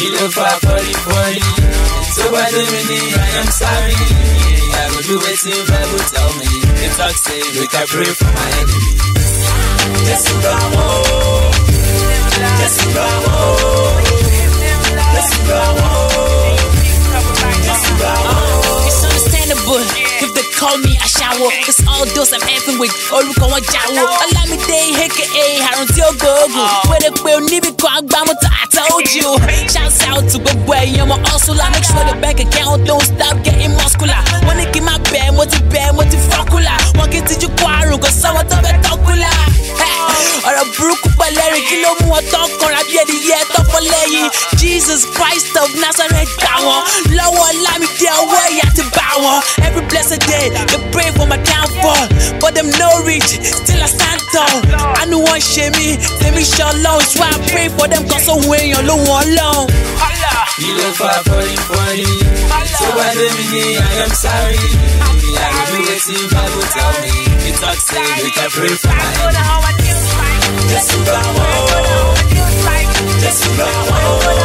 You look for 40. So by the minute, I am sorry. I go do it till Bible tell me. The talk say, make I pray for my enemies. Yes, bravo. Yes, bravo. Yes, bravo. Yes, bravo. It's understandable if they call me a shower. Cause all those I'm effing with, all look on Jawo. Allow me day, aka Haron Tio Gogo. Where they will need me, I told you. Shouts out to good boy, I'm also like make sure the bank account don't stop getting muscular. Wanna get my bad, what you fuckula. Want get to you quarrel, cause someone told me talkula. Or a brook baleri, kilo more talk or a beer the year top for lay. Jesus Christ of Nazareth, power. Lower, let me tell where you have to bow. Every blessed day, they pray for my downfall. But them no reach, still I stand tall. I know one shame me, they me show low. So I pray for them, cause so when you're low alone. You look for 40. So by the minute, I am sorry. I will do it till Bible tell me. The talk say, make I pray for my enemies. Yes, bravo. Yes, bravo.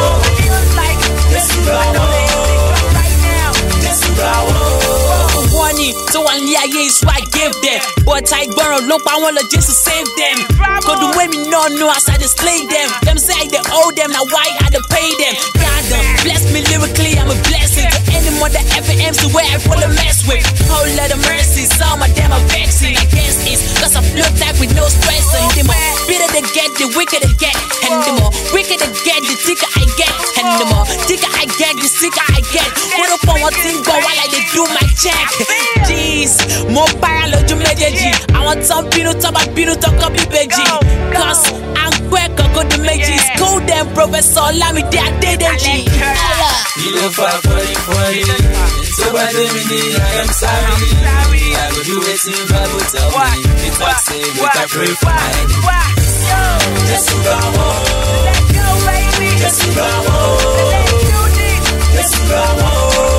Yes, bravo. Yes, bravo. Warning, so one year is what I give them. But I borrow look, I want to just to save them. Go the way me no as I just slay them. Them say they owe them, now why I to pay them? God bless me lyrically, I'm a blessing to any mother FMs to where I pull a mess with. Whole lot of mercy, some of them are vexing. I guess it's cause I flow type with no stress. And the more bitter they get, the wicked they get. And the more wicked they get, the thicker I get. And the more thicker I get, the sicker I get. What up on one thing go while I do my check. Jeez, more parallel to Medeji. I want some people talk about people talk about Beji. Cause I'm quick, I go to Meji. School them, Professor, let me dad did G. You look for 40. So by the minute, I am sorry. I go do it till Bible tell me. The talk say, make I pray for my enemies. Yes, bravo. Yes, bravo. Yes, bravo.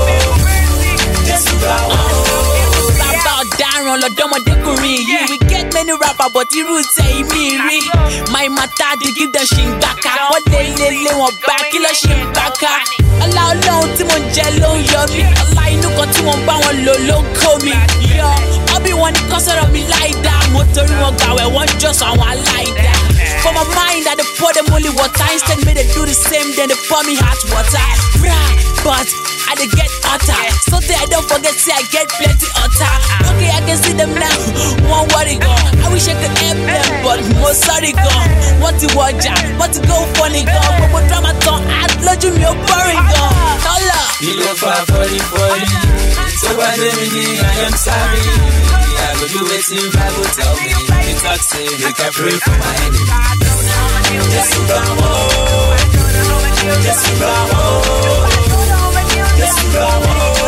Yes, bravo. Darren, Lodomode Kuri. We get many rappers, but the roots say me. My mata, they give them Shingaka. What they want back, killer Shingaka. Allow long Timon Jello, Yomi. Allah, you know, got Timon Bowen Lolo, Komi. Yo, I'll be one cause of me like that. Motor, I want just on one like that. For my mind, I pour them only water. Instead, me they do the same, then they pour me hot water. But I dey get hotter. So I don't forget, say I get plenty hotter. Okay, I can see them now. One worry go. I wish I could help them, but most sorry go. Want to watch out, want to go funny go. But what drama don't add, lodge me a boring go. Holla. You look for 40. So by the minute, I am sorry. I will do it till Bible tell me. The talk say, make I pray for my enemies. Yes, bravo. Yes, bravo. Yes, bravo.